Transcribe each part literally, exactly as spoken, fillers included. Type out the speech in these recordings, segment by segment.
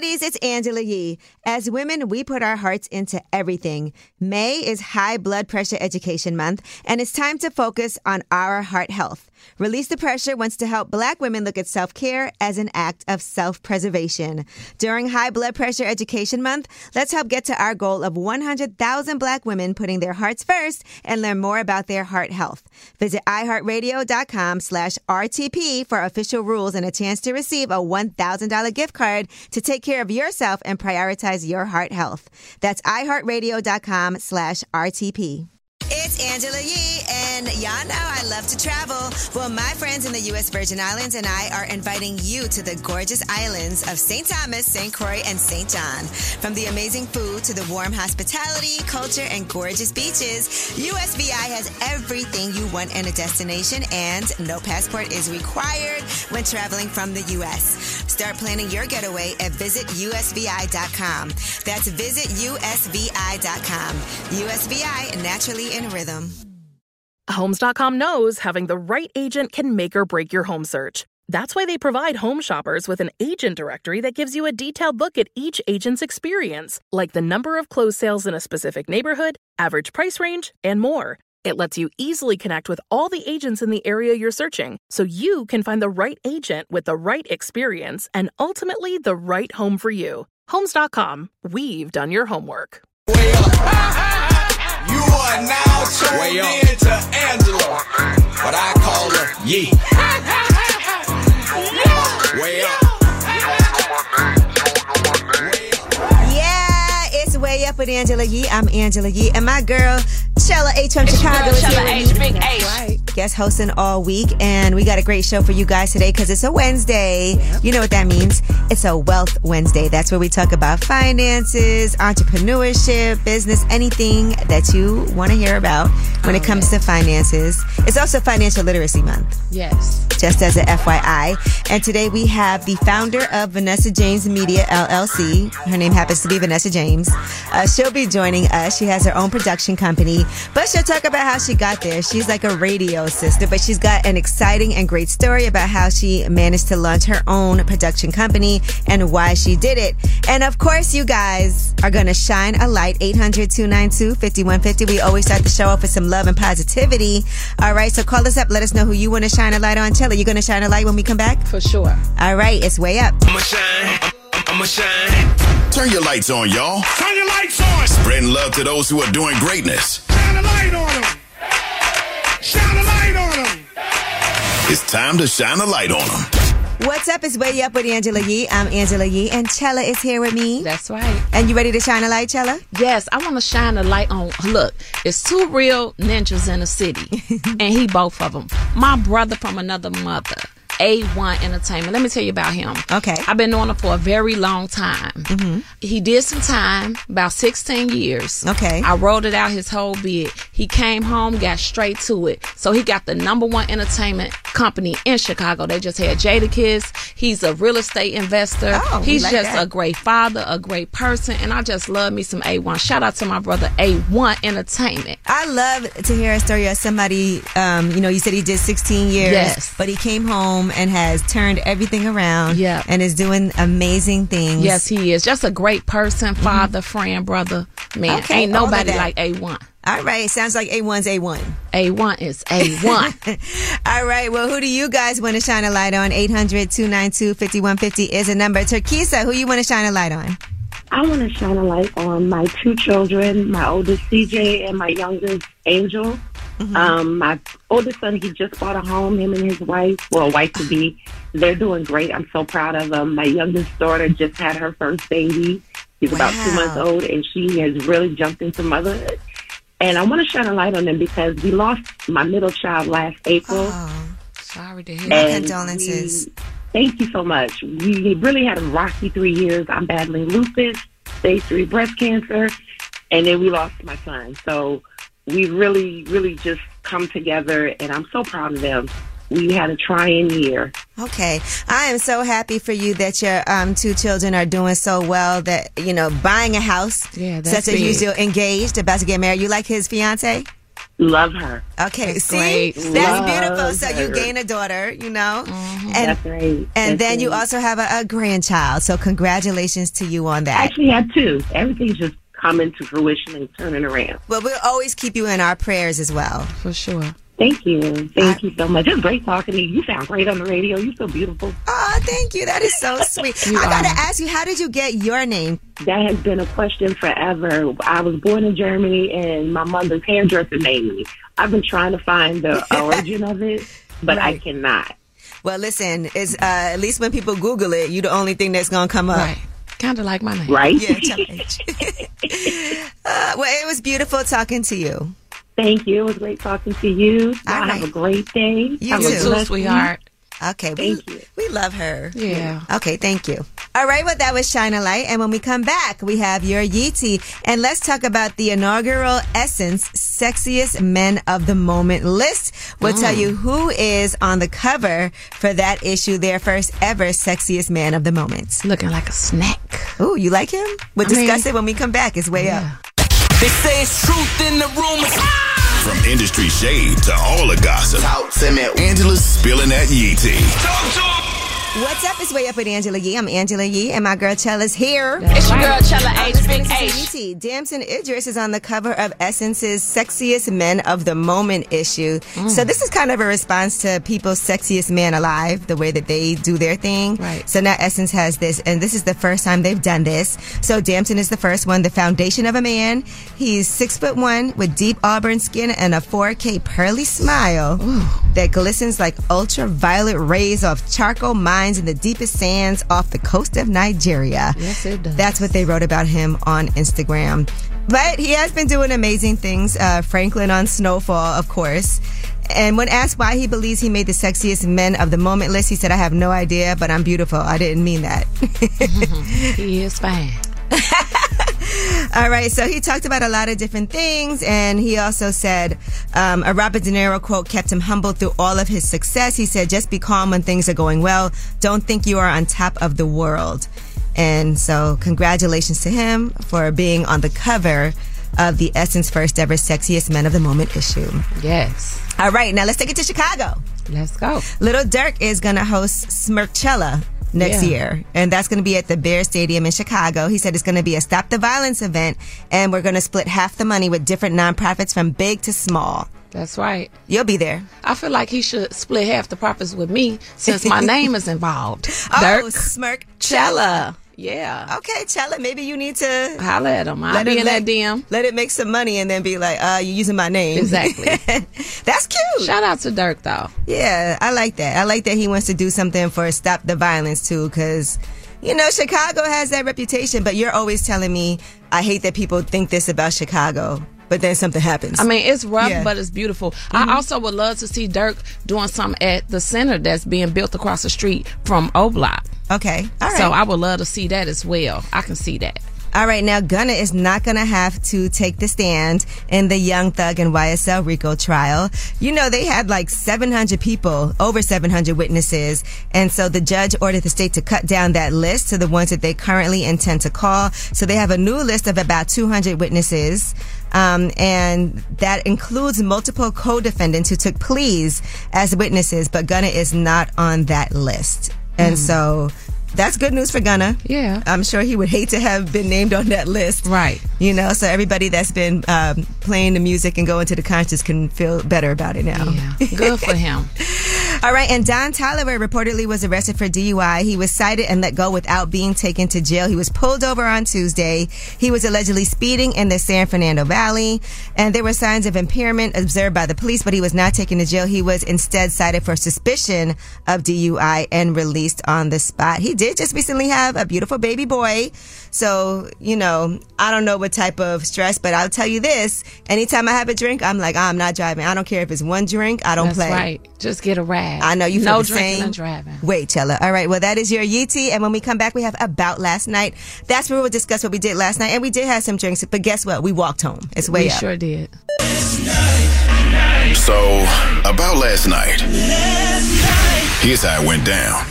ladies, it's Angela Yee. As women, we put our hearts into everything. May is High Blood Pressure Education Month, and it's time to focus on our heart health. Release the Pressure wants to help Black women look at self-care as an act of self-preservation. During High Blood Pressure Education Month, let's help get to our goal of one hundred thousand Black women putting their hearts first and learn more about their heart health. Visit iHeartRadio.com slash RTP for official rules and a chance to receive a one thousand dollars gift card to take care of yourself and prioritize your heart health. That's iHeartRadio.com slash RTP. It's Angela Yee, and y'all know I love to travel. Well, my friends in the U S Virgin Islands and I are inviting you to the gorgeous islands of Saint Thomas, Saint Croix, and Saint John. From the amazing food to the warm hospitality, culture, and gorgeous beaches, U S V I has everything you want in a destination, and no passport is required when traveling from the U S. Start planning your getaway at visit U S V I dot com. That's visit U S V I dot com. U S V I, naturally in rhythm. Homes dot com knows having the right agent can make or break your home search. That's why they provide home shoppers with an agent directory that gives you a detailed look at each agent's experience, like the number of closed sales in a specific neighborhood, average price range, and more. It lets you easily connect with all the agents in the area you're searching, so you can find the right agent with the right experience and ultimately the right home for you. Homes dot com. We've done your homework. Way up. You are now turned in to Angela, but I call her Yee. Way up. Yeah, it's Way Up with Angela Yee. I'm Angela Yee, and my girl Chella H from Chicago is here with me. Big H. Right. Guest hosting all week, and we got a great show for you guys today because it's a Wednesday. Yep. You know what that means. It's a Wealth Wednesday. That's where we talk about finances, entrepreneurship, business, anything that you want to hear about when oh, it comes yes. to finances. It's also Financial Literacy Month. Yes. Just as an F Y I. And today we have the founder of Vanessa James Media, L L C. Her name happens to be Vanessa James. Uh, she'll be joining us. She has her own production company, but she'll talk about how she got there. She's like a radio sister, but she's got an exciting and great story about how she managed to launch her own production company and why she did it. And of course, you guys are going to shine a light. eight hundred, two nine two, five one five zero. We always start the show off with some love and positivity. All right, so call us up. Let us know who you want to shine a light on. Chella, you going to shine a light when we come back? For sure. All right, it's Way Up. I'ma shine. I'ma shine. Turn your lights on, y'all. Turn your lights on. Spreading love to those who are doing greatness. Shine a light on them. Shine a light on them. It's time to shine a light on them. What's up? It's Way Up with Angela Yee. I'm Angela Yee, and Chella is here with me. That's right. And you ready to shine a light, Chella? Yes, I want to shine a light on. Look, it's two real ninjas in the city, and he both of them. My brother from another mother. A one Entertainment. Let me tell you about him. Okay. I've been knowing him for a very long time. Mm-hmm. He did some time, about sixteen years. Okay. I wrote it out his whole bid. He came home, got straight to it. So he got the number one entertainment company in Chicago. They just had Jadakiss. He's a real estate investor. Oh, He's like just that. a great father, a great person, and I just love me some A one. Shout out to my brother A one Entertainment. I love to hear a story of somebody, um, you know, you said he did sixteen years, Yes. but he came home and has turned everything around Yeah. and is doing amazing things. Yes, he is. Just a great person, father, mm-hmm. friend, brother. Man, Okay, ain't all of nobody that. like A one. All right. Sounds like A one's A one. A one is A one. All right. Well, who do you guys want to shine a light on? eight hundred, two nine two, five one five zero is a number. Turkisa, who you want to shine a light on? I want to shine a light on my two children, my oldest C J and my youngest Angel. Mm-hmm. Um, my oldest son, he just bought a home, him and his wife, well, wife-to-be. They're doing great. I'm so proud of them. My youngest daughter just had her first baby. She's wow. about two months old, and she has really jumped into motherhood. And I want to shine a light on them because we lost my middle child last April. Oh, sorry to hear my that. condolences. We, thank you so much. We really had a rocky three years. I'm battling lupus, stage three breast cancer, and then we lost my son. So we really, really just come together, and I'm so proud of them. We had a trying year. Okay. I am so happy for you that your um, two children are doing so well, that, you know, buying a house. Yeah, that's such a big. you're engaged, about to get married. You like his fiance? Love her. Okay, That's see? great. That's Love beautiful. So you her. gain a daughter, you know? Mm-hmm. And, That's right. And That's then you right. also have a, a grandchild. So congratulations to you on I that. actually had two. Everything's just coming to fruition and turning around. Well, we'll always keep you in our prayers as well. For sure. Thank you. Thank you so much. It's great talking to you. You sound great on the radio. You're so beautiful. Oh, thank you. That is so sweet. You I got to are. ask you, how did you get your name? That has been a question forever. I was born in Germany, and my mother's hairdresser named me. I've been trying to find the origin of it, but I Right. cannot. Well, listen, is uh, at least when people Google it, you're the only thing that's going to come up. Right. Kind of like my name. Right? Yeah, Chella H. uh, well, it was beautiful talking to you. Thank you. It was great talking to you. Y'all All right. have a great day. You have too. a You too, blessed sweetheart. Okay, we, Thank you. we love her. Yeah. Okay, thank you. All right, well, that was Shine a Light. And when we come back, we have your Yeetie. And let's talk about the inaugural Essence Sexiest Men of the Moment list. We'll tell you who is on the cover for that issue, their first ever Sexiest Man of the Moment. Looking like a snack. Ooh, you like him? We'll I discuss mean- it when we come back. It's way up. They say it's truth in the rumors. From industry shade to all the gossip, Talk to me. Angela's spilling that Yee tea. Talk to What's up? It's Way Up with Angela Yee. I'm Angela Yee, and my girl Chella's here. It's your girl, Chella H, Big This H. is Yee T. Damson Idris is on the cover of Essence's Sexiest Men of the Moment issue. So this is kind of a response to people's sexiest man alive, the way that they do their thing. Right. So now Essence has this, and this is the first time they've done this. So Damson is the first one, the foundation of a man. He's six foot one with deep auburn skin and a four K pearly smile that glistens like ultraviolet rays off charcoal mines in the deepest sands off the coast of Nigeria. Yes, it does. That's what they wrote about him on Instagram. But he has been doing amazing things. Uh, Franklin on Snowfall, of course. And when asked why he believes he made the sexiest men of the moment list, he said, I have no idea, but I'm beautiful. I didn't mean that. He is fine. All right, so he talked about a lot of different things, and he also said um, a Robert De Niro quote kept him humble through all of his success. He said, just be calm when things are going well. Don't think you are on top of the world. And so congratulations to him for being on the cover of the Essence first ever Sexiest Men of the Moment issue. Yes. All right, now let's take it to Chicago. Let's go. Little Dirk is going to host Smirkchella next Yeah. year, and that's going to be at the Bear Stadium in Chicago. He said it's going to be a Stop the Violence event, and we're going to split half the money with different nonprofits from big to small. That's right. You'll be there. I feel like he should split half the profits with me since my name is involved. Oh, Dirk Smirkchella. Chella. Yeah. Okay, Chella, maybe you need to Holla at him. I'll let be it in let, that D M. let it make some money and then be like, uh, you're using my name. Exactly. That's cute. Shout out to Dirk, though. Yeah, I like that. I like that he wants to do something for Stop the Violence, too, because, you know, Chicago has that reputation, but you're always telling me, I hate that people think this about Chicago, but then something happens. I mean, it's rough, Yeah. but it's beautiful. I also would love to see Dirk doing something at the center that's being built across the street from O-Block. Okay, all right. So I would love to see that as well. I can see that. All right, now Gunna is not going to have to take the stand in the Young Thug and Y S L RICO trial. You know, they had like seven hundred people, over seven hundred witnesses. And so the judge ordered the state to cut down that list to the ones that they currently intend to call. So they have a new list of about two hundred witnesses. Um, and that includes multiple co-defendants who took pleas as witnesses, but Gunna is not on that list. And so that's good news for Gunna. Yeah. I'm sure he would hate to have been named on that list. Right. You know, so everybody that's been um, playing the music and going to the concerts can feel better about it now. Yeah. Good for him. All right, and Don Toliver reportedly was arrested for D U I. He was cited and let go without being taken to jail. He was pulled over on Tuesday. He was allegedly speeding in the San Fernando Valley, and there were signs of impairment observed by the police, but he was not taken to jail. He was instead cited for suspicion of D U I and released on the spot. He did just recently have a beautiful baby boy. So, you know, I don't know what type of stress, but I'll tell you this. Anytime I have a drink, I'm like, oh, I'm not driving. I don't care if it's one drink. I don't That's play. right. Just get a ride. I know you feel no the drinking same and driving. Wait, Chella. All right. Well, that is your Yeetie. And when we come back, we have About Last Night. That's where we'll discuss what we did last night. And we did have some drinks, but guess what? We walked home. It's way We up. sure did. So, about last night. Here's how it went down.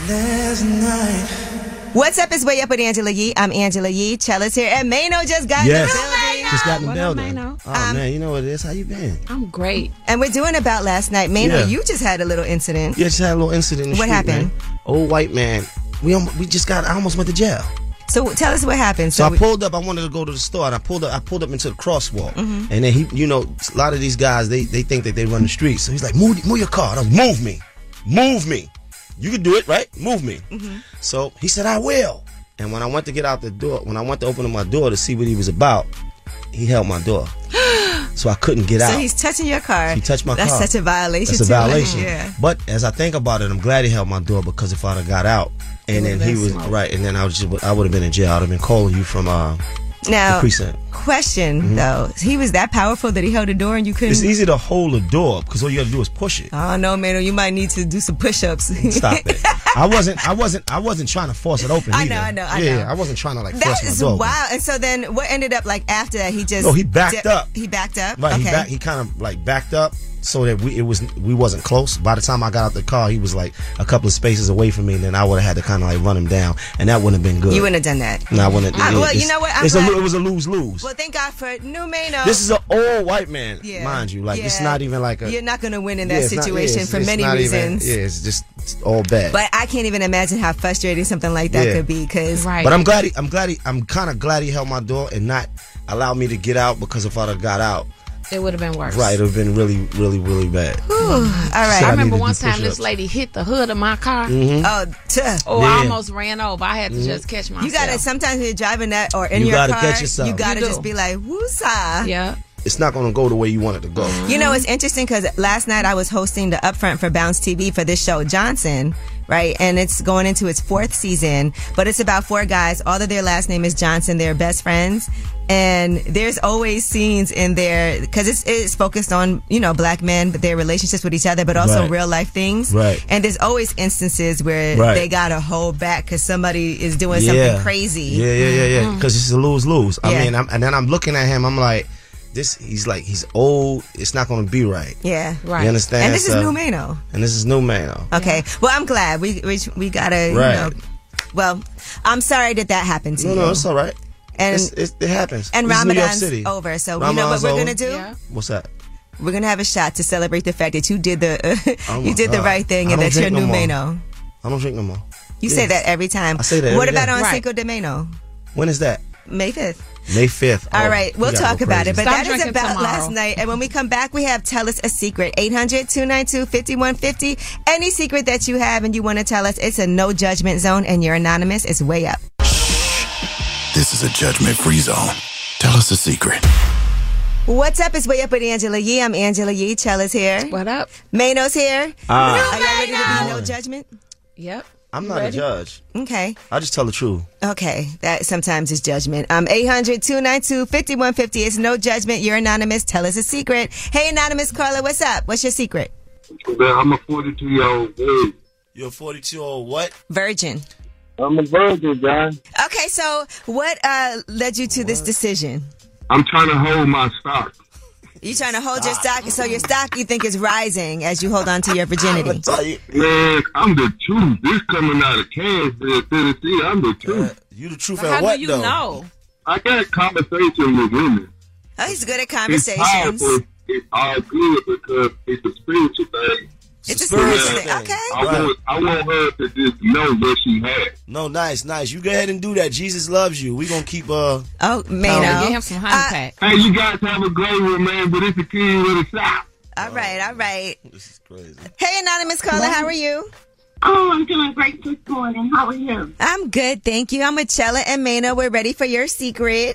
What's up? It's Way Up with Angela Yee. I'm Angela Yee. Chella's here. And Mano just got Yes. in the building. Just got in the What up, building. Mano? Oh, Um, man, you know what it is. How you been? I'm great. And we're doing about last night. Mano, Yeah. you just had a little incident. Yeah, just had a little incident in the What street, happened? man. Old white man. We almo- we just got, I almost went to jail. So tell us what happened. So, So, I we- pulled up. I wanted to go to the store, and I pulled up. I pulled up into the crosswalk, Mm-hmm. and then he, you know, a lot of these guys they they think that they run the streets. So he's like, "Move, move your car." And I was, "Move me, move me. You can do it, right? Move me." Mm-hmm. So he said, "I will." And when I went to get out the door, when I went to open up my door to see what he was about, he held my door, so I couldn't get out. so he's touching your car. He touched my That's car. such a violation. That's a too. violation. Yeah. But as I think about it, I'm glad he held my door, because if I'd have got out and then would've he been was smoked. right, and then I was just I would have been in jail. I'd have been calling you from uh, the Now, precinct. question though, he was that powerful that he held the door and you couldn't. It's easy to hold a door because all you got to do is push it. I don't know, man. You might need to do some push-ups. Stop it. I wasn't. I wasn't. I wasn't trying to force it open. I either. know, I know, I yeah, know. yeah, I wasn't trying to like That force is my door. open. wild. And so then, what ended up like after that? He just No, he backed dip- up. He backed up. Right. Okay. He back. He kind of like backed up so that we it was we wasn't close. By the time I got out the car, he was like a couple of spaces away from me, and then I would have had to kind of like run him down, and that wouldn't have been good. You wouldn't have done that. No, I wouldn't. Uh, it- well, it's- you know what? I'm It's a, glad- lo- it was a lose lose. Well, thank God for New Mano. This is an old white man, Yeah. mind you. Like it's Yeah. not even like a. You're not going to win in yeah, that it's not- yeah, situation it's- for it's many not even- reasons. yeah, it's just it's all bad. But I can't even imagine how frustrating something like that Yeah. could be. Because Right. But I'm glad he, I'm glad he, I'm kind of glad he held my door and not allowed me to get out, because if I'd have got out, It would have been worse. right, it would have been really, really, really bad. all right. I I remember need to one do time push-ups. this lady hit the hood of my car. Oh, tuh. Oh, Yeah. I almost ran over. I had to just catch myself. You gotta sometimes when you're driving that or in You your gotta car, catch yourself. you gotta You just do. be like, woosah. Yeah. It's not going to go the way you want it to go. You know, it's interesting because last night I was hosting the upfront for Bounce T V for this show, Johnson, right? And it's going into its fourth season, but it's about four guys. All of their last name is Johnson. They're best friends. And there's always scenes in there because it's, it's focused on, you know, black men, but their relationships with each other, but also Right. real life things. Right. And there's always instances where Right. they got to hold back because somebody is doing Yeah. something crazy. Yeah, yeah, yeah, yeah. Because it's a lose lose. I Yeah. mean, I'm, and then I'm looking at him. I'm like, this. He's like, he's old. It's not going to be right. Yeah. Right. You understand? And this is So- New Mano. And this is New Mano. Okay. Well, I'm glad we we, we gotta. Right. You know, well, I'm sorry that that happened to No, you. no, it's all right. And It's, it's, it happens. and This is New York Ramadan's City. over, so you know Ramadan's what we're over. gonna do? Yeah. What's that? We're gonna have a shot to celebrate the fact that you did the uh, Oh you my did the God. right thing I and don't that you're drink no New more. Mano. I don't drink no more. You Yeah. say that every time. I say that What every about day. on Right. Cinco de Mayo? When is that? May fifth. May fifth. All Oh, right, we we'll gotta talk go about it. crazy. But Stop that is drinking about tomorrow. last night. And when we come back, we have Tell Us a Secret. eight hundred, two nine two, five one five zero. Any secret that you have and you want to tell us, it's a no judgment zone and you're anonymous. It's way up. This is a judgment-free zone. Tell us a secret. What's up? It's Way Up with Angela Yee. I'm Angela Yee. Chella's here. What up? Mano's here. Ah. Are y'all ready to be no judgment? Yep. I'm You not ready? a judge. Okay. I just tell the truth. Okay. That sometimes is judgment. Um, eight hundred, two nine two, five one five zero. It's no judgment. You're anonymous. Tell us a secret. Hey, anonymous caller, what's up? What's your secret? Man, I'm a forty-two-year-old dude. You're a forty-two-year-old what? Virgin. I'm a virgin, guy. Okay, so what uh, led you to this decision? I'm trying to hold my stock. You trying to hold your stock, so your stock you think is rising as you hold on to your virginity. Tell you, Man, I'm the truth. This coming out of Kansas, Tennessee. I'm the truth. you the truth But at how what do you though? know? I got conversation with women. Oh, he's good at It's conversations. powerful. It's all good because it's a spiritual thing. It's a spiritual spiritual thing. thing. Okay. I Right. want, I want her to just know what she has. No, nice, nice. You go ahead and do that. Jesus loves you. We gonna keep uh. Oh, Oh, Mano. get him some honey Uh, pack. Hey, you guys have a great one, man, but it's a king with a shot. All right, all right. This is crazy. Hey, anonymous caller, how are you? Oh, I'm doing great this morning. How are you? I'm good, thank you. I'm with Chella and Mano. We're ready for your secret.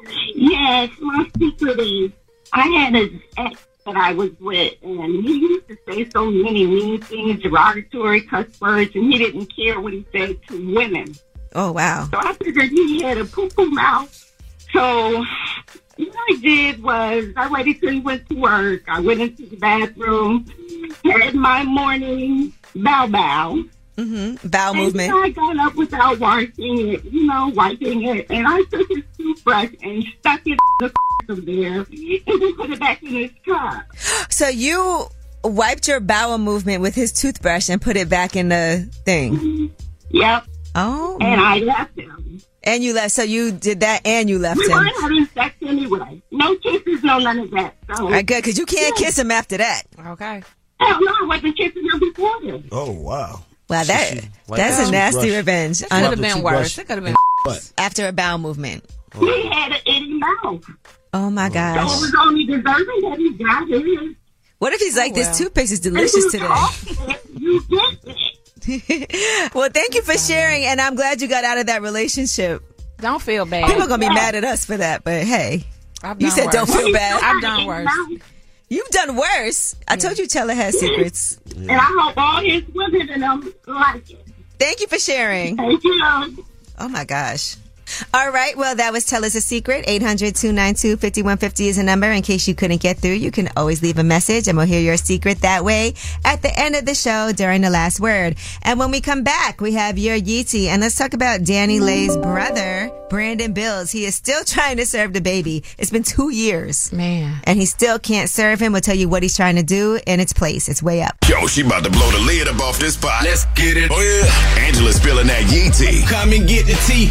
Yes, my secret is I had an ex that I was with, and he used to say so many mean things, derogatory cuss words, and he didn't care what he said to women. Oh, wow. So I figured he had a poo-poo mouth. So what I did was I waited till he went to work. I went into the bathroom, had my morning bow-bow. Mm-hmm. Bowel And movement. I got up without wiping it, you know, wiping it, and I took his toothbrush and stuck it in the of there and then put it back in his car. So you wiped your bowel movement with his toothbrush and put it back in the thing. Yep. Oh. And I left him. And you left. So you did that and you left We him. weren't having sex or anyway. No kisses, no none of that. So, All right, good, because you can't yeah. kiss him after that. Okay. Hell no, I wasn't kissing him before then. Oh, wow. Wow, that She- she- like that's that a nasty toothbrush. revenge. It could have been toothbrush. worse. It could have been What? After a bowel movement. He had an itty mouth. Oh my So it gosh. was only deserving that he got it. What if he's like, well. this toothpaste is And delicious you today? talked it, you get it. Well, thank you for sharing, and I'm glad you got out of that relationship. Don't feel bad. People are going to be mad at us for that, but hey, I've you done said worse. don't feel bad. I've done worse. You've done worse. I told you Chella has secrets. And I hope all his women and them like it. Thank you for sharing. Thank you. Oh my gosh. All right. Well, that was Tell Us a Secret. eight hundred, two nine two, five one five zero is a number. In case you couldn't get through, you can always leave a message and we'll hear your secret that way at the end of the show during the last word. And when we come back, we have your Yeetie. And let's talk about Danny Lay's brother, Brandon Bills. He is still trying to serve the baby. It's been two years. Man. And he still can't serve him. We'll tell you what he's trying to do in its place. It's way up. Yo, she about to blow the lid up off this pot. Let's get it. Oh, yeah. Angela's spilling that Yee tea. Come and get the tea.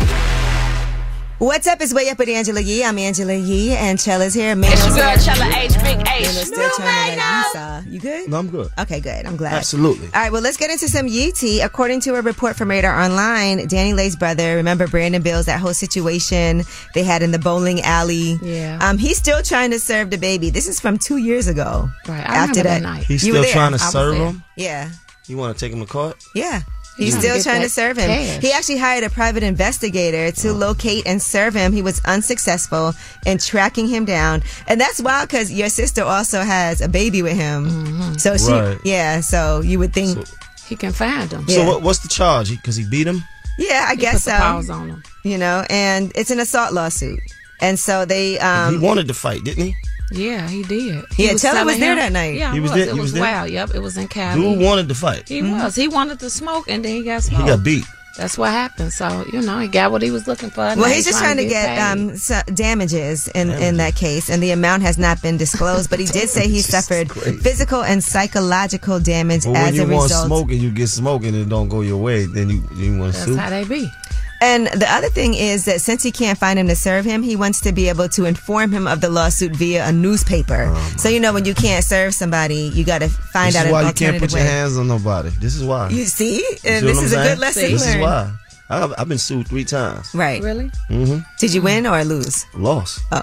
What's up? It's Way Up with Angela Yee. I'm Angela Yee, and Chella's here. It's your girl, Chella H, Big Mano's H. still trying to like Esau. You good? No, I'm good. Okay, good. I'm glad. Absolutely. All right, well, let's get into some Yeetie. According to a report from Radar Online, Danny Lay's brother, remember Brandon Bills, that whole situation they had in the bowling alley? Yeah. Um, he's still trying to serve the baby. This is from two years ago. Right. I After remember that that night. He's You were still there. trying to I was serve there. him? Yeah. You want to take him to court? Yeah. He's trying to still get trying to that serve him. cash. He actually hired a private investigator to locate and serve him. He was unsuccessful in tracking him down. And that's wild because your sister also has a baby with him. Mm-hmm. So she, Right. yeah, so you would think, So- He can find them. Yeah. So what, what's the charge? Because he, beat him? yeah, I He guess put the so. paws on them. You know, and it's an assault lawsuit. And so they, he um, wanted to fight, didn't he? Yeah, he did. Yeah, He Chella telling was there him- that night. Yeah, He he was was. there- It he was was there? wild. Yep, it was in Cali. Dude wanted to fight. He was. He wanted to smoke, and then he got smoked. He got beat. That's what happened. So, you know, he got what he was looking for. well, Now he's just trying to get paid. um, so damages in, in that case, and the amount has not been disclosed. But he did say he Jesus suffered Christ. physical and psychological damage But when as you a want result. smoke and you get smoking and it don't go your way, then you, you want to That's sue? how they be. And the other thing is that since he can't find him to serve him, he wants to be able to inform him of the lawsuit via a newspaper. So, you know, when you can't serve somebody, you got to find This out is an why you can't alternative put your way. hands on nobody. This is why. You see? You And see this what is I'm a saying? good lesson This is learned. why. I've, I've been sued three times. Right. Really? Mm-hmm. Did you win or lose? Lost. Oh.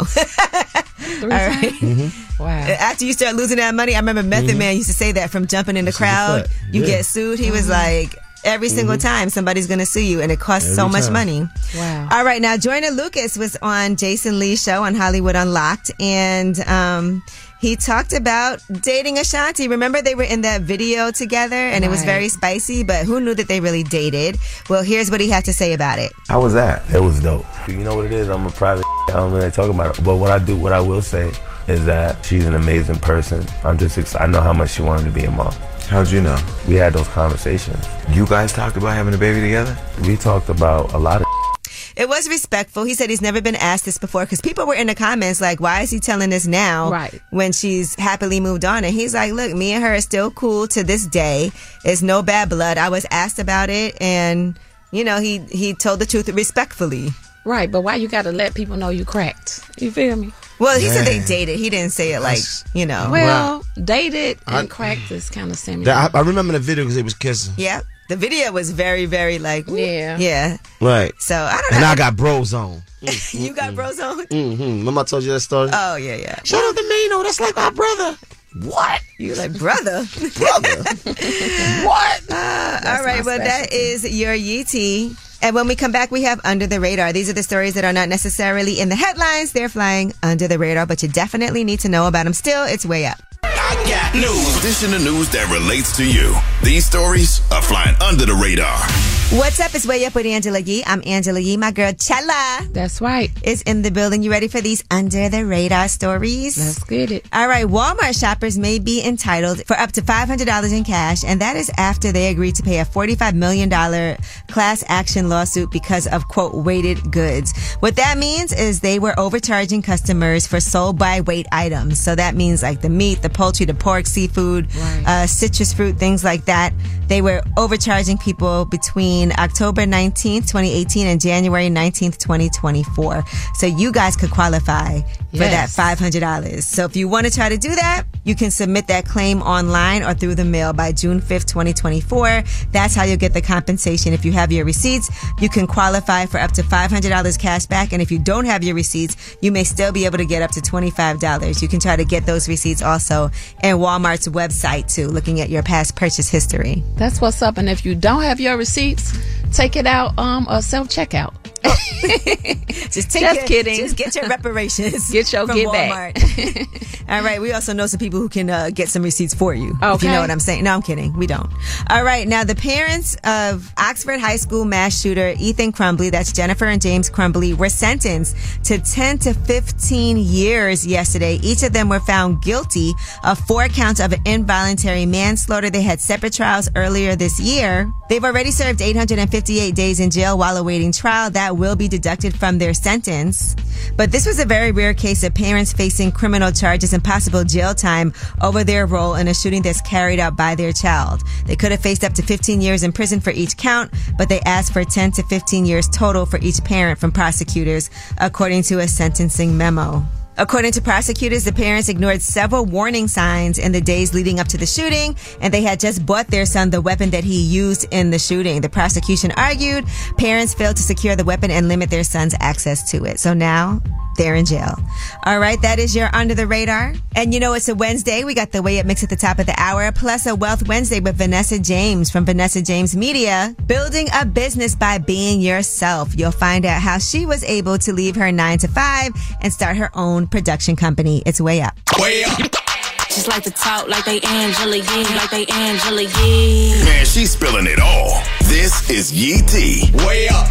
Three All times? right. Mm-hmm. Wow. After you start losing that money, I remember Method Man used to say that from jumping in the This is a crowd, fact. you Yeah. get sued. He was like, every single time somebody's going to sue you, and it costs so Every much time. money. Wow. All right, now Joyner Lucas was on Jason Lee's show on Hollywood Unlocked, and um, he talked about dating Ashanti. Remember they were in that video together, and it was Right. very spicy, but who knew that they really dated? Well, here's what he had to say about it. How was that? It was dope. You know what it is? I'm a private. I don't really talk about it. But what I do, what I will say, is that she's an amazing person. I'm just excited. I know how much she wanted to be a mom. How'd you know? We had those conversations. You guys talked about having a baby together? We talked about a lot of. It was respectful. He said he's never been asked this before because people were in the comments like, why is he telling this now Right. when she's happily moved on? And he's like, look, me and her are still cool to this day. It's no bad blood. I was asked about it, and, you know, he, he told the truth respectfully. Right, but why you got to let people know you cracked? You feel me? Well, he said they Man. dated. He didn't say it like, you know. Well, dated I- and cracked is kind of similar. That- I, I remember the video because they was kissing. Yeah. The video was very, very like, whoop. Yeah. Yeah. Right. So, I don't know. And I got bros on. You got bros on? Mm-hmm. Remember I told you that story? Oh, yeah, yeah. Shout out to Mano. That's like my brother. What? You like, brother? Brother? What? Uh, all right, my well, that is your Yeetie. And when we come back, we have Under the Radar. These are the stories that are not necessarily in the headlines. They're flying under the radar, but you definitely need to know about them. Still, it's way up. I got news. This in the news that relates to you. These stories are flying under the radar. What's up? It's Way Up with Angela Yee. I'm Angela Yee. My girl, Chella, That's right. is in the building. You ready for these Under the Radar stories? Let's get it. All right, Walmart shoppers may be entitled for up to five hundred dollars in cash, and that is after they agreed to pay a forty-five million dollars class action lawsuit because of, quote, weighted goods. What that means is they were overcharging customers for sold by weight items. So that means like the meat, the poultry, the pork, seafood, Right. uh, citrus fruit, things like that. They were overcharging people between between October nineteenth, twenty eighteen and January nineteenth, twenty twenty-four. So you guys could qualify for Yes. that five hundred dollars. So if you want to try to do that, you can submit that claim online or through the mail by June fifth, twenty twenty-four. That's how you'll get the compensation. If you have your receipts, you can qualify for up to five hundred dollars cash back. And if you don't have your receipts, you may still be able to get up to twenty-five dollars. You can try to get those receipts also in Walmart's website too, looking at your past purchase history. That's what's up. And if you don't have your receipts, take it out um a self-checkout. Just take Just it, kidding. Just get your reparations. Get your from get Walmart. back. All right. We also know some people who can uh, get some receipts for you. If you Okay. know what I'm saying. No, I'm kidding. We don't. All right. Now, the parents of Oxford High School mass shooter Ethan Crumbley, that's Jennifer and James Crumbley, were sentenced to ten to fifteen years yesterday. Each of them were found guilty of four counts of involuntary manslaughter. They had separate trials earlier this year. They've already served eight hundred fifty-eight days in jail while awaiting trial. That will be deducted from their sentence. But this was a very rare case of parents facing criminal charges and possible jail time over their role in a shooting that's carried out by their child. They could have faced up to fifteen years in prison for each count, but they asked for ten to fifteen years total for each parent from prosecutors, according to a sentencing memo. According to prosecutors, the parents ignored several warning signs in the days leading up to the shooting, and they had just bought their son the weapon that he used in the shooting. The prosecution argued parents failed to secure the weapon and limit their son's access to it. So now they're in jail. All right, that is your Under the Radar. And you know, it's a Wednesday. We got the Way Up Mix at the top of the hour, plus a Wealth Wednesday with Vanessa James from Vanessa James Media. Building a business by being yourself. You'll find out how she was able to leave her nine to five and start her own production company. It's Way Up. Way up. Just like to talk like they Angela Yee, like they Angela Yee. Man, she's spilling it all. This is Yee T. Way up.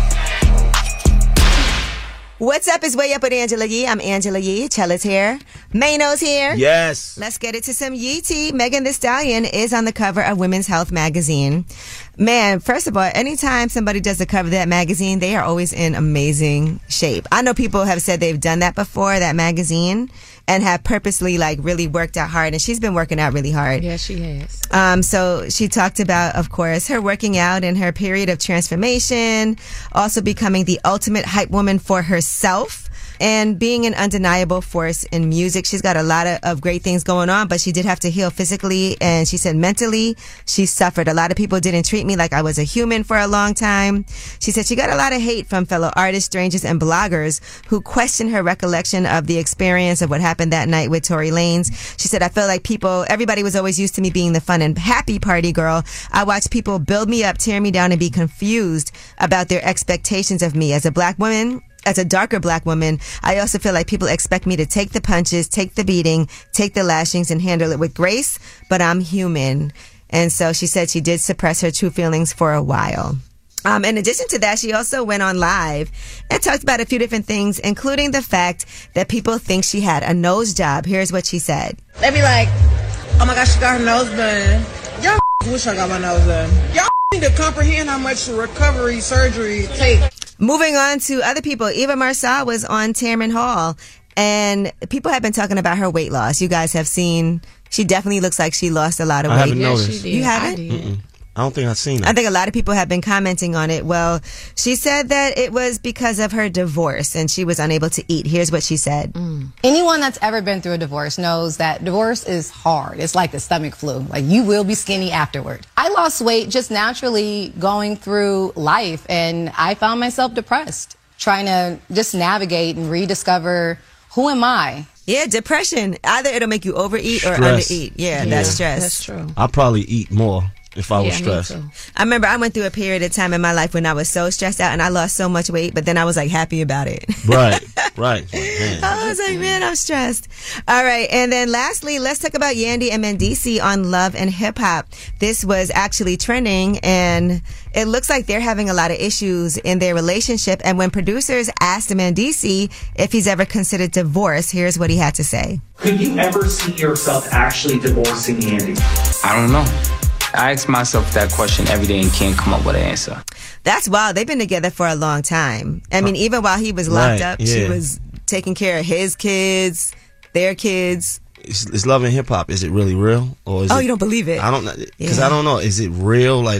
What's up? It's Way Up with Angela Yee. I'm Angela Yee. Chella's here. Mano's here. Yes. Let's get it to some Yee Tea. Megan Thee Stallion is on the cover of Women's Health magazine. Man, first of all, anytime somebody does the cover of that magazine, they are always in amazing shape. I know people have said they've done that before, that magazine, and have purposely like really worked out hard. And she's been working out really hard. Yeah, she has. Um, so she talked about, of course, her working out and her period of transformation, also becoming the ultimate hype woman for herself, and being an undeniable force in music. She's got a lot of, of great things going on, but she did have to heal physically, and she said mentally she suffered. A lot of people didn't treat me like I was a human for a long time. She said she got a lot of hate from fellow artists, strangers, and bloggers who questioned her recollection of the experience of what happened that night with Tory Lanez. She said, I feel like people, everybody was always used to me being the fun and happy party girl. I watched people build me up, tear me down, and be confused about their expectations of me. As a black woman, as a darker black woman, I also feel like people expect me to take the punches, take the beating, take the lashings, and handle it with grace, but I'm human. And so she said she did suppress her true feelings for a while. Um, in addition to that, she also went on live and talked about a few different things, including the fact that people think she had a nose job. Here's what she said. They be like, oh my gosh, she got her nose done. Y'all wish I got my nose done. Y'all need to comprehend how much recovery surgery it takes. Moving on to other people, Eva Marcel was on Tamron Hall, and people have been talking about her weight loss. You guys have seen, she definitely looks like she lost a lot of I weight. haven't Yeah, noticed. she did. You haven't? Mm-mm. I don't think I've seen it. I think a lot of people have been commenting on it. Well, she said that it was because of her divorce and she was unable to eat. Here's what she said. Mm. Anyone that's ever been through a divorce knows that divorce is hard. It's like the stomach flu. Like, you will be skinny afterward. I lost weight just naturally going through life, and I found myself depressed, trying to just navigate and rediscover who am I. Yeah, depression. Either it'll make you overeat or Stress. undereat. Yeah, Yeah. that's stress. That's true. I'll probably eat more if I was Yeah, me stressed. too. I remember I went through a period of time in my life when I was so stressed out and I lost so much weight, but then I was like happy about it. Right, right. Man. I was like, man, I'm stressed. All right. And then lastly, let's talk about Yandy and Mendeecees on Love and Hip Hop. This was actually trending, and it looks like they're having a lot of issues in their relationship. And when producers asked Mendeecees if he's ever considered divorce, here's what he had to say. Could you ever see yourself actually divorcing Yandy? I don't know. I ask myself that question every day and can't come up with an answer. That's wild. They've been together for a long time. I mean, even while he was locked Right, up, she yeah. was taking care of his kids, their kids. It's, it's Love and Hip Hop. Is it really real, or is Oh, it, you don't believe it? I don't know because Yeah. I don't know. Is it real? Like,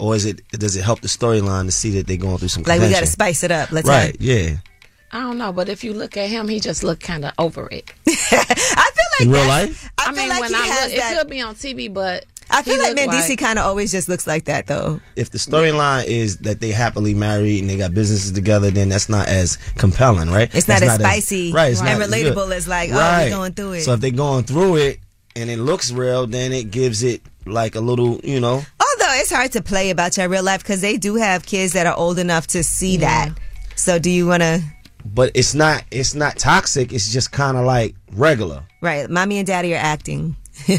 or is it does it help the storyline to see that they're going through some Like contention? we got to spice it up. Let's right? have- Yeah. I don't know, but if you look at him, he just look kind of over it. I feel like in real that's- life. I, I, feel mean, like when he I has look, that. it could be on T V, but I feel he like look Mendici like- kind of always just looks like that, though. If the storyline is that they happily married and they got businesses together, then that's not as compelling, right? It's That's not as spicy right, it's and not as relatable good. as like, oh, Right. we're going through it. So if they're going through it and it looks real, then it gives it like a little, you know. Although it's hard to play about your real life because they do have kids that are old enough to see that. So do you want to? But it's not. It's not toxic. It's just kind of like regular. Right, mommy and daddy are acting.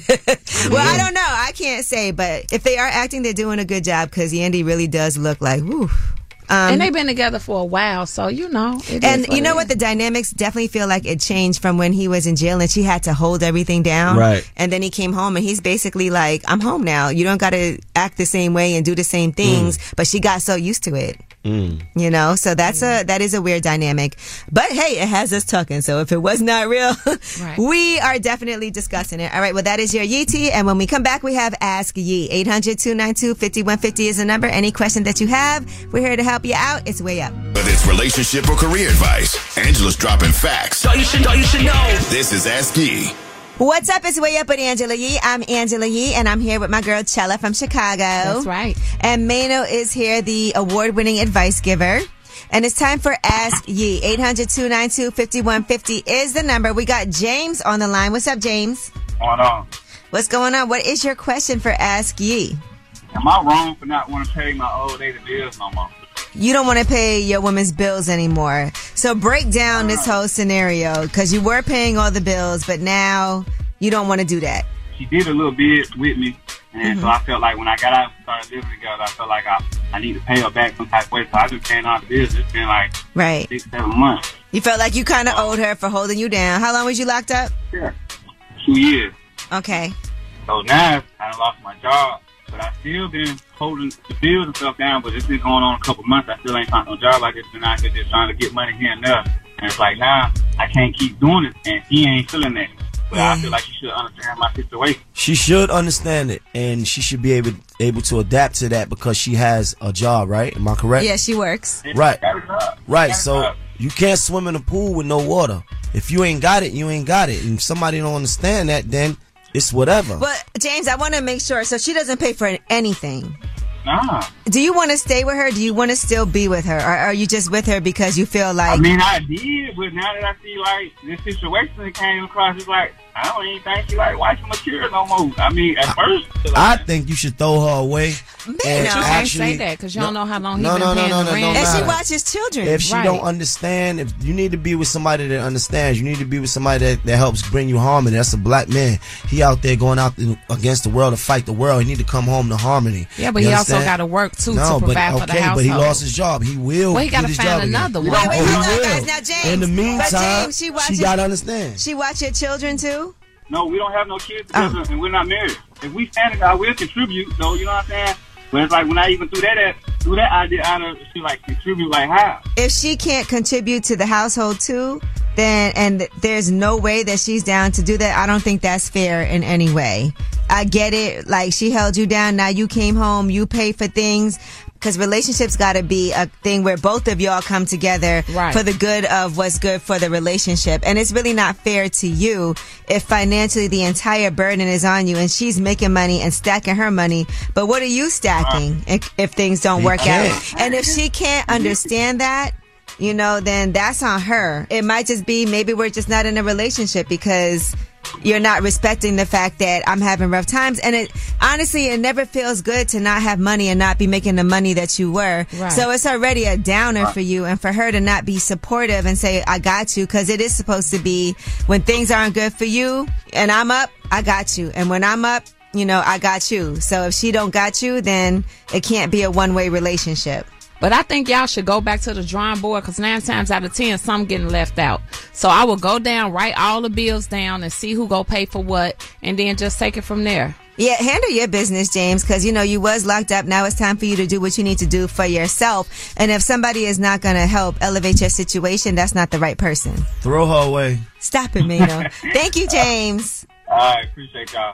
Well, I don't know. I can't say, but if they are acting, they're doing a good job because Yandy really does look like, whew. Um, and they've been together for a while, so you know. it and is what you know it what? is. The dynamics definitely feel like it changed from when he was in jail and she had to hold everything down. Right. And then he came home and he's basically like, I'm home now. You don't got to act the same way and do the same things. Mm. But she got so used to it. Mm. You know, so that's a that is a weird dynamic. But hey, it has us talking. So if it was not real, Right. we are definitely discussing it. All right, well, that is your Yee Tea. And when we come back, we have Ask Yee. eight hundred, two nine two, five one five zero is the number. Any question that you have, we're here to help you out. It's Way Up. Whether it's relationship or career advice, Angela's dropping facts. So you should know, you should know. This is Ask Yee. What's up? It's Way Up with Angela Yee. I'm Angela Yee, and I'm here with my girl Chella from Chicago. That's right. And Mano is here, the award-winning advice giver. And it's time for Ask Yee. eight hundred, two nine two, five one five zero is the number. We got James on the line. What's up, James? What's going on? What's going on? What is your question for Ask Yee? Am I wrong for not wanting to pay my old lady bills no more? You don't want to pay your woman's bills anymore. So break down this whole scenario, because you were paying all the bills, but now you don't want to do that. She did a little bit with me, and Mhm. so I felt like when I got out and started living together, I felt like I, I need to pay her back some type of way. So I just paying all the bills. It's been like Right. six, seven months. You felt like you kind of owed her for holding you down. How long was you locked up? Yeah. Two years. Okay. So now I done lost my job, but I still been holding the bills and stuff down, but it's been going on a couple months. I still ain't found no job. I just been out here just trying to get money here and there. And it's like, now I can't keep doing it, and he ain't feeling that. But I feel like he should understand my situation. She should understand it, and she should be able able to adapt to that because she has a job, right? Am I correct? Yeah, she works. Right. Right. So you can't swim in a pool with no water. If you ain't got it, you ain't got it. And if somebody don't understand that, then it's whatever. But James, I want to make sure. So she doesn't pay for anything. Nah. Do you want to stay with her? Do you want to still be with her? Or are you just with her because you feel like... I mean, I did, but now that I see, like, this situation that came across, it's like, I don't even think she, like, wife material no more. I mean, at first... I think you should throw her away. But you can't say that because you don't know how long no, he's no, been no, paying no, the no, rent. no, And she no. watches children. If she Right. don't understand, if you need to be with somebody that understands, you need to be with somebody that, that helps bring you harmony. That's a black man. He out there going out in, against the world to fight the world. He need to come home to harmony. Yeah, but You he also understand? got to work too no, to provide but, for the okay, household. but he lost his job. He will. Well, he got gotta his find job again. another one. Wait, wait, Oh, hold he on, will. guys. Now, James. In the but meantime, James, she, she watches, got to understand. She watch your children too? No, we don't have no kids together, and we're not married. If we stand together, I will contribute, though, you know what I'm saying? But it's like, when I even threw that at, threw that idea out of, she, like, contribute, like, how? If she can't contribute to the household too, then, and there's no way that she's down to do that, I don't think that's fair in any way. I get it. Like, she held you down. Now you came home. You pay for things. Because relationships got to be a thing where both of y'all come together Right. for the good of what's good for the relationship. And it's really not fair to you if financially the entire burden is on you and she's making money and stacking her money. But what are you stacking if, if things don't You work can't. out? And if she can't understand that, you know, then that's on her. It might just be maybe we're just not in a relationship because you're not respecting the fact that I'm having rough times. And it honestly, it never feels good to not have money and not be making the money that you were. Right. So it's already a downer for you, and for her to not be supportive and say, I got you, because it is supposed to be when things aren't good for you and I'm up, I got you. And when I'm up, you know, I got you. So if she don't got you, then it can't be a one-way relationship. But I think y'all should go back to the drawing board because nine times out of ten, some getting left out. So I will go down, write all the bills down, and see who go pay for what, and then just take it from there. Yeah, handle your business, James, because, you know, you was locked up. Now it's time for you to do what you need to do for yourself. And if somebody is not going to help elevate your situation, that's not the right person. Throw her away. Stop it, Mano. Thank you, James. All right, appreciate y'all.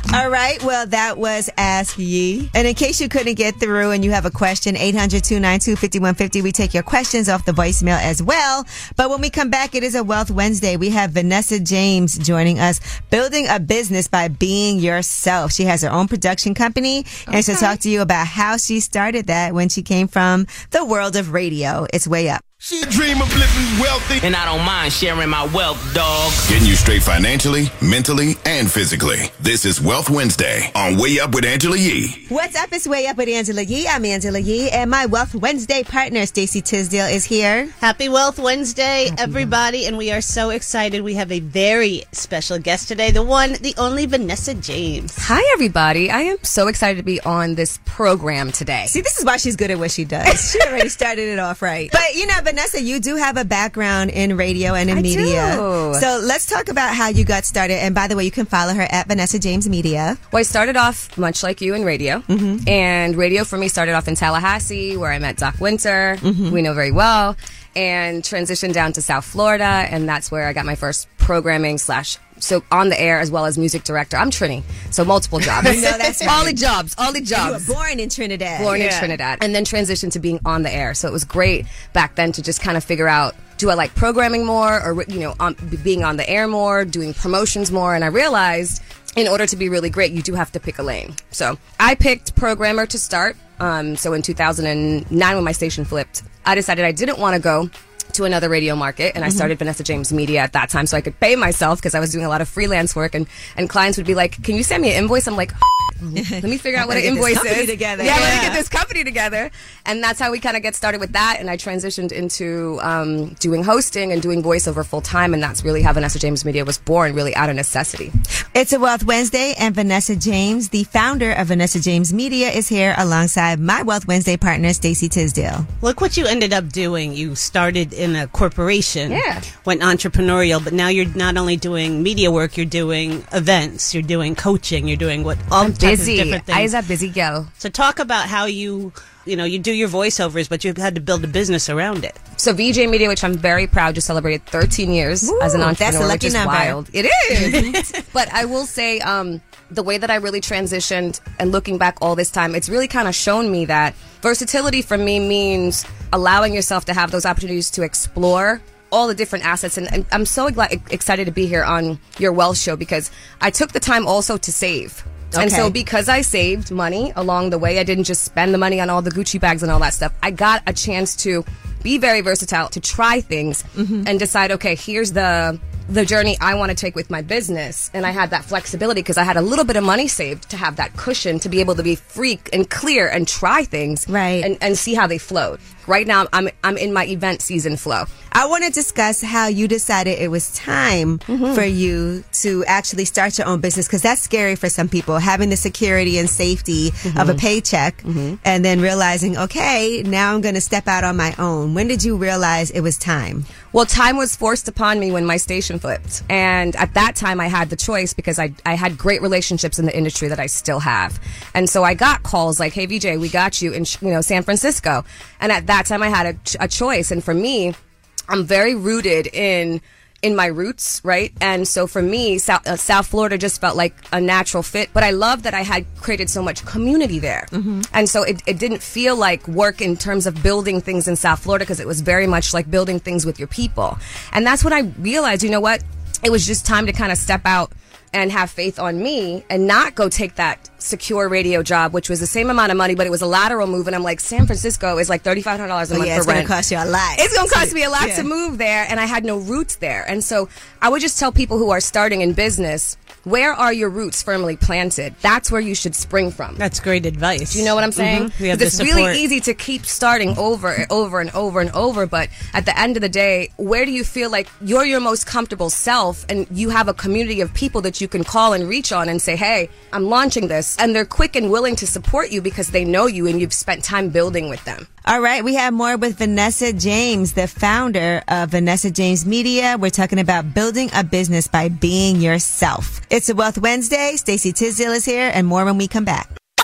All right. Well, that was Ask Ye. And in case you couldn't get through and you have a question, eight hundred, two nine two, five one five zero. We take your questions off the voicemail as well. But when we come back, it is a Wealth Wednesday. We have Vanessa James joining us, building a business by being yourself. She has her own production company, and okay. she'll talk to you about how she started that when she came from the world of radio. It's Way Up. She dream of living wealthy, and I don't mind sharing my wealth, dog. Getting you straight financially, mentally, and physically. This is Wealth Wednesday on Way Up with Angela Yee. What's up? It's Way Up with Angela Yee. I'm Angela Yee, and my Wealth Wednesday partner, Stacey Tisdale, is here. Happy Wealth Wednesday, Happy everybody, Wealth. And we are so excited. We have a very special guest today, the one, the only Vanessa James. Hi, everybody. I am so excited to be on this program today. See, this is why she's good at what she does. She already started it off right. But, you know, Vanessa, you do have a background in radio and in I media. Do. So let's talk about how you got started. And by the way, you can follow her at Vanessa James Media. Well, I started off much like you in radio. Mm-hmm. And radio for me started off in Tallahassee, where I met Doc Winter, mm-hmm. we know very well, and transitioned down to South Florida. And that's where I got my first programming slash so on the air as well as music director. I'm Trini, so multiple jobs. No, that's right. all the jobs, all the jobs. You were born in Trinidad. Born yeah. in Trinidad. And then transitioned to being on the air. So it was great back then to just kind of figure out, do I like programming more or, you know, on, being on the air more, doing promotions more? And I realized in order to be really great, you do have to pick a lane. So I picked programmer to start. Um, so in two thousand nine, when my station flipped, I decided I didn't want to go to another radio market, and I started mm-hmm. Vanessa James Media at that time so I could pay myself because I was doing a lot of freelance work, and, and clients would be like, can you send me an invoice? I'm like, let me figure out what an invoice is. Together. Yeah, yeah, let me get this company together. And that's how we kind of get started with that, and I transitioned into um, doing hosting and doing voiceover full time, and that's really how Vanessa James Media was born, really out of necessity. It's a Wealth Wednesday, and Vanessa James, the founder of Vanessa James Media, is here alongside my Wealth Wednesday partner, Stacey Tisdale. Look what you ended up doing. You started in a corporation, yeah. went entrepreneurial, but now you're not only doing media work, you're doing events, you're doing coaching, you're doing what all I'm types busy. of different things. I is a busy girl. So talk about how you, you know, you do your voiceovers, but you've had to build a business around it. So V J Media, which I'm very proud, just celebrated thirteen years Ooh, as an entrepreneur, that's a lucky which is number. wild. It is. But I will say, um, the way that I really transitioned and looking back all this time, it's really kind of shown me that versatility for me means allowing yourself to have those opportunities to explore all the different assets. And, and I'm so glad, excited to be here on your Wealth Show because I took the time also to save. Okay. And so because I saved money along the way, I didn't just spend the money on all the Gucci bags and all that stuff. I got a chance to be very versatile, to try things mm-hmm. and decide, okay, here's the the journey I want to take with my business. And I had that flexibility because I had a little bit of money saved to have that cushion to be able to be free and clear and try things right. and, and see how they flowed. Right now, I'm I'm in my event season flow. I want to discuss how you decided it was time mm-hmm. for you to actually start your own business, because that's scary for some people, having the security and safety mm-hmm. of a paycheck mm-hmm. and then realizing, okay, now I'm going to step out on my own. When did you realize it was time? Well, time was forced upon me when my station flipped. And at that time, I had the choice because I, I had great relationships in the industry that I still have. And so I got calls like, hey, V J, we got you in you know San Francisco. And at that time, I had a, a choice. And for me, I'm very rooted in in my roots, right? And so for me, South, uh, South Florida just felt like a natural fit. But I love that I had created so much community there. Mm-hmm. And so it, it didn't feel like work in terms of building things in South Florida, because it was very much like building things with your people. And that's when I realized, you know what? It was just time to kind of step out and have faith on me and not go take that secure radio job, which was the same amount of money, but it was a lateral move. And I'm like, San Francisco is like thirty-five hundred dollars a oh, month yeah, for it's rent. It's going to cost you a lot. It's going to cost me a lot yeah. to move there. And I had no roots there. And so I would just tell people who are starting in business, where are your roots firmly planted? That's where you should spring from. That's great advice. Do you know what I'm saying? Mm-hmm. We have it's really easy to keep starting over and over and over and over. But at the end of the day, where do you feel like you're your most comfortable self and you have a community of people that you can call and reach on and say, hey, I'm launching this. And they're quick and willing to support you because they know you and you've spent time building with them. All right, we have more with Vanessa James, the founder of Vanessa James Media. We're talking about building a business by being yourself. It's a Wealth Wednesday. Stacey Tisdale is here, and more when we come back.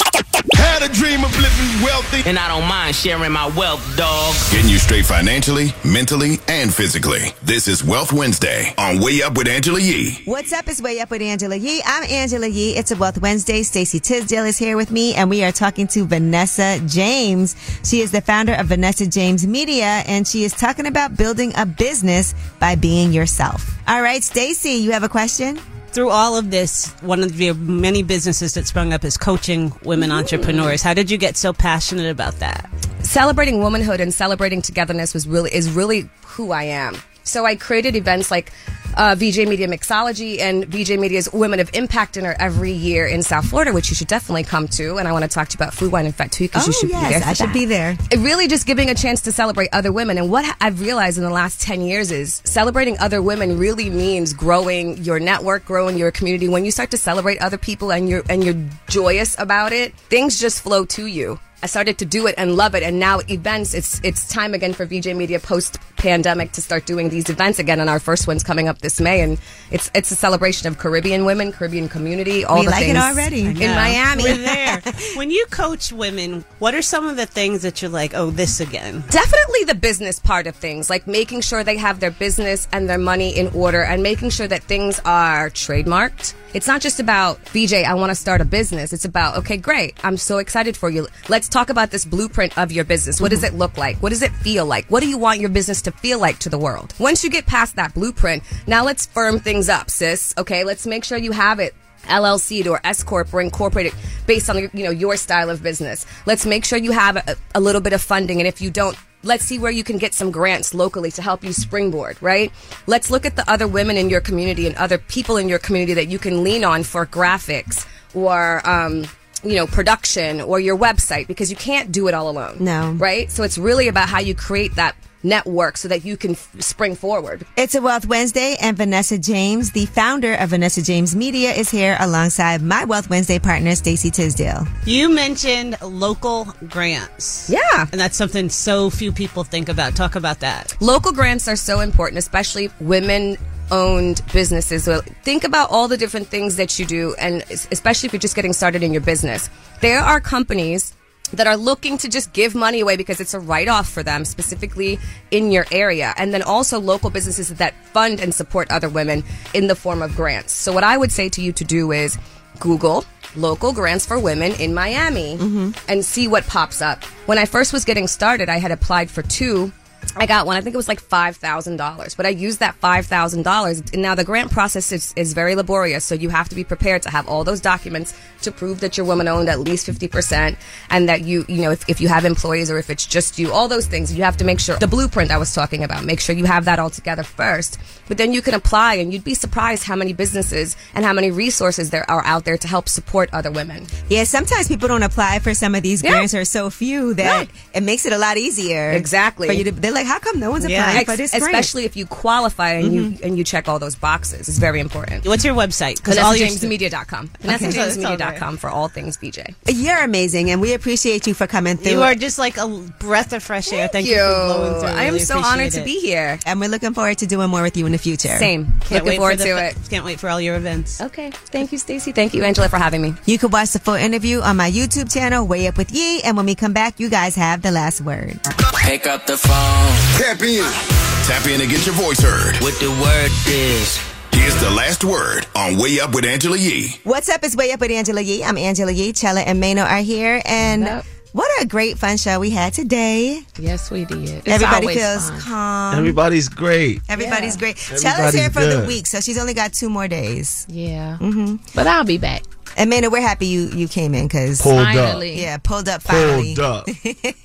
Had a dream of living wealthy, and I don't mind sharing my wealth, dog. Getting you straight financially, mentally, and physically. This is Wealth Wednesday on Way Up with Angela Yee. What's up? It's Way Up with Angela Yee. I'm Angela Yee. It's a Wealth Wednesday. Stacey Tisdale is here with me, and we are talking to Vanessa James. She is the founder of Vanessa James Media, and she is talking about building a business by being yourself. All right, Stacey, you have a question? Through all of this, one of your many businesses that sprung up is coaching women entrepreneurs. How did you get so passionate about that? Celebrating womanhood and celebrating togetherness was really is really who I am. So I created events like uh, V J Media Mixology and V J Media's Women of Impact Dinner every year in South Florida, which you should definitely come to. And I want to talk to you about Food, Wine, and Fat too, because oh, you should yes, be there for I should that. be there. It really just giving a chance to celebrate other women. And what I've realized in the last ten years is celebrating other women really means growing your network, growing your community. When you start to celebrate other people and you're, and you're joyous about it, things just flow to you. I started to do it and love it, and now events, it's it's time again for V J Media post-pandemic to start doing these events again, and our first one's coming up this May, and it's it's a celebration of Caribbean women, Caribbean community, all we the like things. it already. In Miami. We're there. When you coach women, what are some of the things that you're like, oh, this again? Definitely the business part of things, like making sure they have their business and their money in order and making sure that things are trademarked. It's not just about, V J, I want to start a business. It's about, okay, great. I'm so excited for you. Let's talk about this blueprint of your business. What does it look like? What does it feel like? What do you want your business to feel like to the world? Once you get past that blueprint, now let's firm things up, sis. Okay, let's make sure you have it L L C'd or S Corp or incorporated based on, you know, your style of business. Let's make sure you have a, a little bit of funding. And if you don't, let's see where you can get some grants locally to help you springboard, right? Let's look at the other women in your community and other people in your community that you can lean on for graphics or, um, you know, production or your website, because you can't do it all alone. No. Right? So it's really about how you create that network so that you can f- spring forward. It's a Wealth Wednesday, and Vanessa James, the founder of Vanessa James Media, is here alongside my Wealth Wednesday partner, Stacey Tisdale. You mentioned local grants. Yeah. And that's something so few people think about. Talk about that. Local grants are so important, especially women owned businesses. So think about all the different things that you do, and especially if you're just getting started in your business. There are companies that are looking to just give money away because it's a write-off for them, specifically in your area. And then also local businesses that fund and support other women in the form of grants. So what I would say to you to do is Google local grants for women in Miami mm-hmm. and see what pops up. When I first was getting started, I had applied for two. I got one. I think it was like five thousand dollars. But I used that five thousand dollars. And now the grant process is, is very laborious. So you have to be prepared to have all those documents to prove that you're woman-owned at least fifty percent. And that you, you know, if, if you have employees or if it's just you, all those things, you have to make sure. The blueprint I was talking about, make sure you have that all together first. But then you can apply, and you'd be surprised how many businesses and how many resources there are out there to help support other women. Yeah, sometimes people don't apply for some of these Yeah. grants. Are so few that Yeah. it makes it a lot easier. Exactly. For you to, they're like, how come no one's Yeah. applying Ex- for this grant? especially if you qualify and Mhm. you and you check all those boxes. It's very important. What's your website? Vanessa James Media dot com. Okay. Vanessa So James it's all Media there. dot com for all things V J. You're amazing, and we appreciate you for coming through. You are just like a breath of fresh air. Thank, you. you. for blowing through. I am Really so honored appreciate to it. be here. And we're looking forward to doing more with you in the future. Same. Can't Looking wait forward for to the, it. Can't wait for all your events. Okay. Thank you, Stacey. Thank you, Angela, for having me. You can watch the full interview on my YouTube channel, Way Up With Yee. And when we come back, you guys have the last word. Pick up the phone. Tap in. Tap in and get your voice heard. What the word is. Here's the last word on Way Up with Angela Yee. What's up? It's Way Up with Angela Yee. I'm Angela Yee. Chella and Mano are here. And Yep. what a great fun show we had today. Yes, we did. It's Everybody always feels fun. calm. Everybody's great. Everybody's Yeah. great. Chella's Everybody's here for the good. week, so she's only got two more days. Yeah. Mm-hmm. But I'll be back. And Mano, we're happy you, you came in because Pulled Finally. yeah, pulled up finally. Pulled up.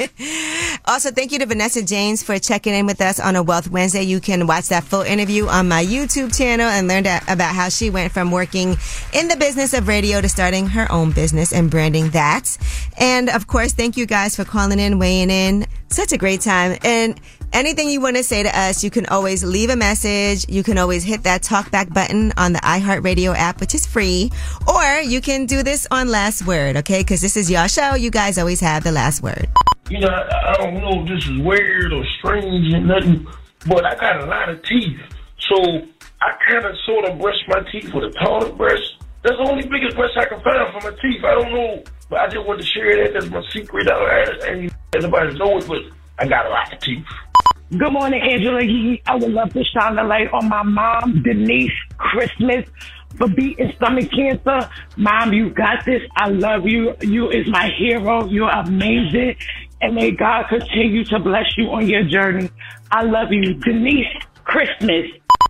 Also, thank you to Vanessa James for checking in with us on a Wealth Wednesday. You can watch that full interview on my YouTube channel and learn that, about how she went from working in the business of radio to starting her own business and branding that. And of course, thank you guys for calling in, weighing in. Such a great time. And anything you want to say to us, you can always leave a message. You can always hit that talkback button on the iHeartRadio app, which is free. Or you can do this on Last Word, okay? Because this is your show. You guys always have the last word. You know, I, I don't know if this is weird or strange or nothing, but I got a lot of teeth. So I kind of sort of brush my teeth with a toilet brush. That's the only biggest brush I can find for my teeth. I don't know But I just want to share that. That's my secret. I ain't nobody know it, but I got a lot of teeth. Good morning, Angela Yee. I would love to shine the light on my mom, Denise Christmas, for beating stomach cancer. Mom, you got this. I love you. You is my hero. You're amazing. And may God continue to bless you on your journey. I love you, Denise Christmas.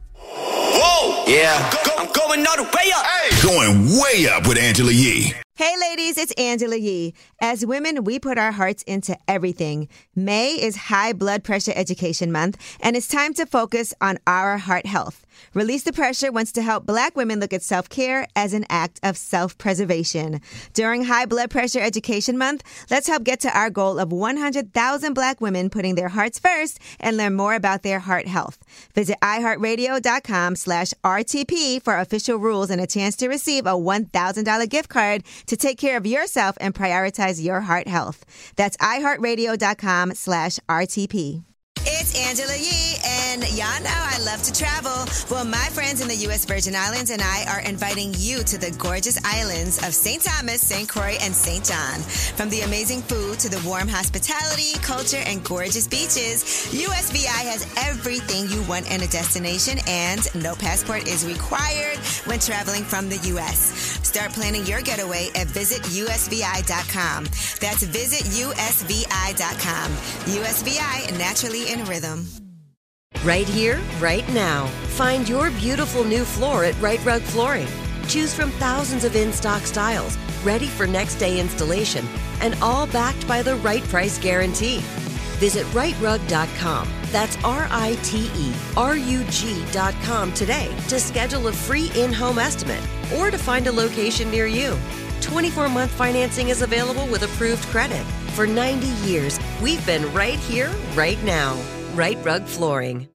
Whoa! Yeah. I'm going all the way up. Hey. Going way up with Angela Yee. Hey ladies, it's Angela Yee. As women, we put our hearts into everything. May is High Blood Pressure Education Month, and it's time to focus on our heart health. Release the Pressure wants to help Black women look at self-care as an act of self-preservation. During High Blood Pressure Education Month, let's help get to our goal of one hundred thousand Black women putting their hearts first and learn more about their heart health. Visit iHeartRadio.com slash RTP for official rules and a chance to receive a one thousand dollars gift card to take care of yourself and prioritize your heart health. That's iHeartRadio.com slash RTP. It's Angela Yee, and y'all know I love to travel. Well, my friends in the U S Virgin Islands and I are inviting you to the gorgeous islands of Saint Thomas, Saint Croix, and Saint John. From the amazing food to the warm hospitality, culture, and gorgeous beaches, U S V I has everything you want in a destination, and no passport is required when traveling from the U S. Start planning your getaway at visit U S V I dot com. That's visit U S V I dot com. U S V I, naturally in rhythm. Right here, right now. Find your beautiful new floor at Right Rug Flooring. Choose from thousands of in-stock styles, ready for next day installation, and all backed by the right price guarantee. Visit right rug dot com. That's R I T E R U G dot com today to schedule a free in-home estimate or to find a location near you. twenty-four month financing is available with approved credit. For ninety years, we've been right here, right now. Right Rug Flooring.